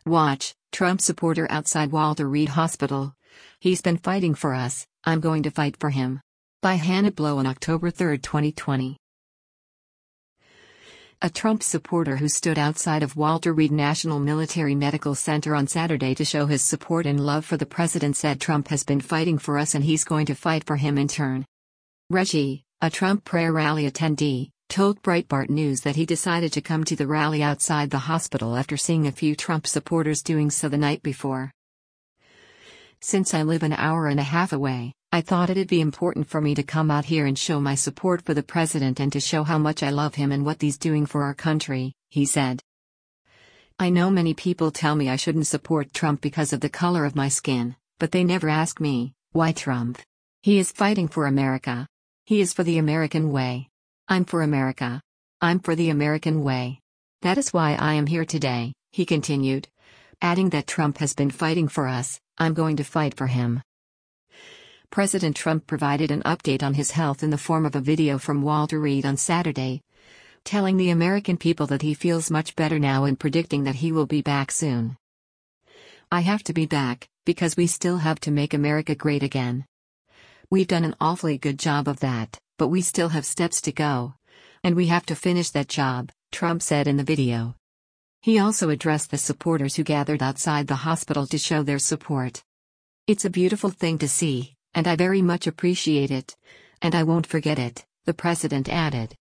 Watch, Trump supporter outside Walter Reed Hospital. He's been fighting for us, I'm going to fight for him. By Hannah Blow on October 3, 2020. A Trump supporter who stood outside of Walter Reed National Military Medical Center on Saturday to show his support and love for the president said Trump has been fighting for us and he's going to fight for him in turn. Reggie, a Trump prayer rally attendee, told Breitbart News that he decided to come to the rally outside the hospital after seeing a few Trump supporters doing so the night before. Since I live an hour and a half away, I thought it'd be important for me to come out here and show my support for the president and to show how much I love him and what he's doing for our country, he said. I know many people tell me I shouldn't support Trump because of the color of my skin, but they never ask me, why Trump? He is fighting for America. He is for the American way. I'm for America. I'm for the American way. That is why I am here today, he continued, adding that Trump has been fighting for us, I'm going to fight for him. President Trump provided an update on his health in the form of a video from Walter Reed on Saturday, telling the American people that he feels much better now and predicting that he will be back soon. I have to be back, because we still have to make America great again. We've done an awfully good job of that, but we still have steps to go. And we have to finish that job, Trump said in the video. He also addressed the supporters who gathered outside the hospital to show their support. It's a beautiful thing to see, and I very much appreciate it. And I won't forget it, the president added.